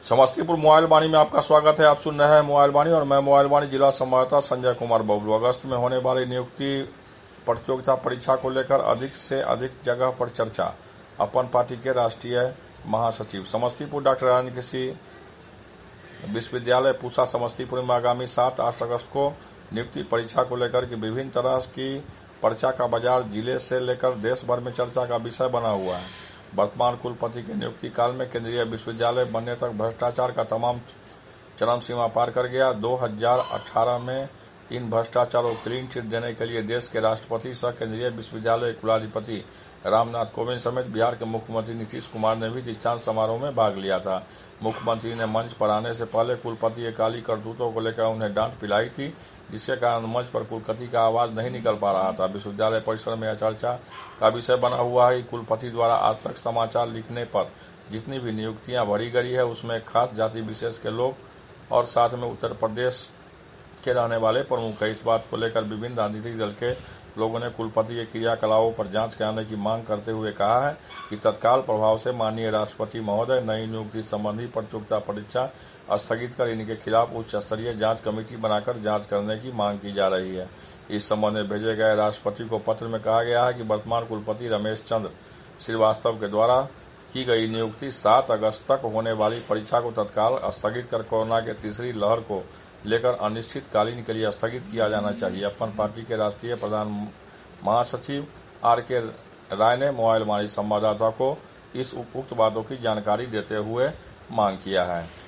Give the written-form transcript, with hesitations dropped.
Samastipur mobile वाणी में आपका स्वागत है। आप सुन रहे हैं मोबाइल वाणी और मैं मोबाइल वाणी जिला संवाददाता संजय कुमार बबलू। अगस्त में होने वाली नियुक्ति प्रतियोगिता परीक्षा को लेकर अधिक से अधिक जगह पर चर्चा। अपन पार्टी के राष्ट्रीय महासचिव समस्तीपुर डॉक्टर राजेंद्र कृषि विश्वविद्यालय पूसा समस्तीपुर में आगामी 7-8 अगस्त को नियुक्ति परीक्षा को लेकर के विभिन्न तरह की पर्चा का बाजार जिले से लेकर देश भर में चर्चा का विषय बना हुआ है। वर्तमान कुलपति के नियुक्ति काल में केंद्रीय विश्वविद्यालय बनने तक भ्रष्टाचार का तमाम चरम सीमा पार कर गया। 2018 में इन भ्रष्टाचारों को क्लीन चिट देने के लिए देश के राष्ट्रपति सह केंद्रीय विश्वविद्यालय कुलाधिपति रामनाथ कोविंद समेत बिहार के मुख्यमंत्री नीतीश कुमार ने भी दीक्षांत समारोह में भाग लिया था। मुख्यमंत्री ने मंच पर आने से पहले कुलपति के काली करतूतों को लेकर उन्हें डांट पिलाई थी, जिसके कारण मंच पर कुलपति का आवाज नहीं निकल पा रहा था। विश्वविद्यालय परिसर में यह चर्चा का विषय बना हुआ है कि कुलपति द्वारा आज तक समाचार लिखने पर जितनी भी नियुक्तियां भरी गई है उसमें खास जाति विशेष के लोग और साथ में उत्तर प्रदेश के रहने वाले प्रमुख है। इस बात को लेकर विभिन्न राजनीतिक दल के लोगों ने कुलपति के क्रियाकलापों पर जांच कराने की मांग करते हुए कहा है कि तत्काल प्रभाव से माननीय राष्ट्रपति महोदय नई नियुक्ति संबंधी प्रतियोगिता परीक्षा स्थगित कर इनके खिलाफ उच्च स्तरीय जांच कमेटी बनाकर जांच करने की मांग की जा रही है। इस संबंध में भेजे गए राष्ट्रपति को पत्र में कहा गया है कि वर्तमान कुलपति रमेश चंद्र श्रीवास्तव के द्वारा की गई नियुक्ति 7 अगस्त तक होने वाली परीक्षा को तत्काल स्थगित कर कोरोना के तीसरी लहर को लेकर अनिश्चितकालीन के लिए स्थगित किया जाना चाहिए। अपन पार्टी के राष्ट्रीय प्रधान महासचिव RK राय ने मोबाइल वाणी संवाददाता को इस उक्त बातों की जानकारी देते हुए मांग किया है।